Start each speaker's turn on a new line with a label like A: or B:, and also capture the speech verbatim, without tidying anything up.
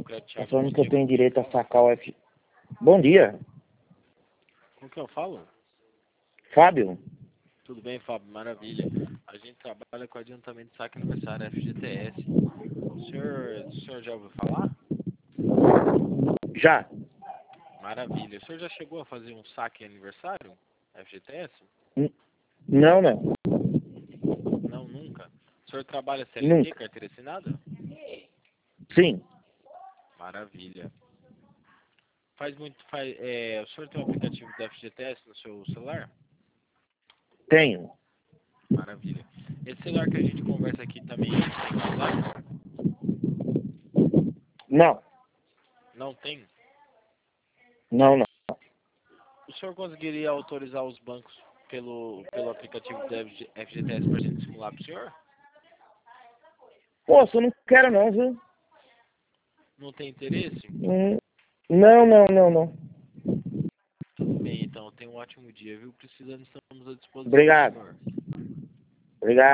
A: Concreto,
B: Tá
A: Thiago.
B: falando
A: Bom
B: que eu
A: dia.
B: tenho direito a sacar o F... Bom dia,
A: Com que eu falo?
B: Fábio.
A: Tudo bem, Fábio? Maravilha. A gente trabalha com adiantamento de saque aniversário, F G T S. O senhor, o senhor já ouviu falar?
B: Já?
A: Maravilha. O senhor já chegou a fazer um saque aniversário? F G T S?
B: N- Não, não.
A: Não, nunca. O senhor trabalha C L T,
B: Nunca.
A: carteira assinada?
B: Sim,
A: Maravilha. Faz muito. Faz, é, o senhor tem um aplicativo da F G T S no seu celular?
B: tenho.
A: Maravilha. Esse celular que a gente conversa aqui também tem WhatsApp?
B: Não,
A: Não tem?
B: não, não.
A: O senhor conseguiria autorizar os bancos pelo, pelo aplicativo da F G T S para a gente simular para o senhor?
B: Poxa, eu não quero não, viu?
A: Não tem interesse?
B: Hum, Não, não, não, não.
A: Tudo bem, então. Tenha um ótimo dia, viu? Precisando, estamos à disposição do
B: Obrigado.
A: senhor.
B: Obrigado.